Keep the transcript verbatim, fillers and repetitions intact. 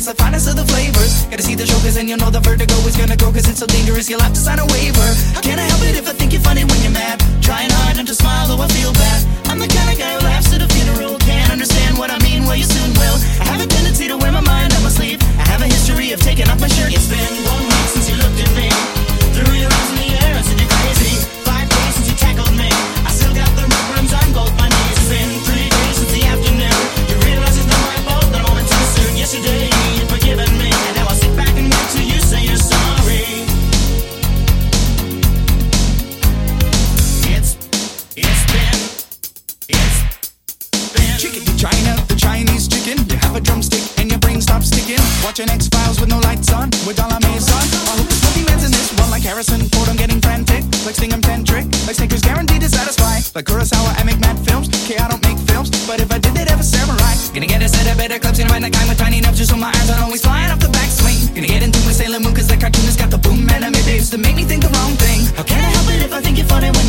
It's the finest of the flavors. Gotta see the show cause then you'll know the vertigo is gonna go, cause it's so dangerous you'll have to sign a waiver. How can I help it if I think you're funny when you're mad? Trying hard not to smile though I feel bad. I'm the kind of guy who laughs at a funeral. Can't understand what I mean, well you soon will. I have a tendency to wear my mind on my sleeve. I have a history of taking off my shirt. It's been one week since you looked at me. Threw your arms in the air and said you're crazy. Five days since you tackled me. I still got the rubber on both my knees. It's been three days since the afternoon. You realize it's not my fault that I went too soon. Yesterday you'd forgiven me, and now I sit back and wait till you say you're sorry. It's, it's been, it's been chicken China, the Chinese chicken. You have a drumstick and your brain stops sticking. Watching X-Files with no lights on, with all I'm on. I hope the smoky man's in this one like Harrison Ford. I'm getting frantic, like Sting, I'm tantric. Like Snickers guaranteed to satisfy. Like Kurosawa, I make mad films. Okay, I don't make films, but if I did, they'd have a samurai. Gonna get a set of better clips. Gonna find a guy with tiny nubs just so my eyes aren't always flying off the backswing. Gonna get into a Sailor Moon cause the cartoonist got the boom anime babes to make me think the wrong thing. How can I help it if I think you're funny when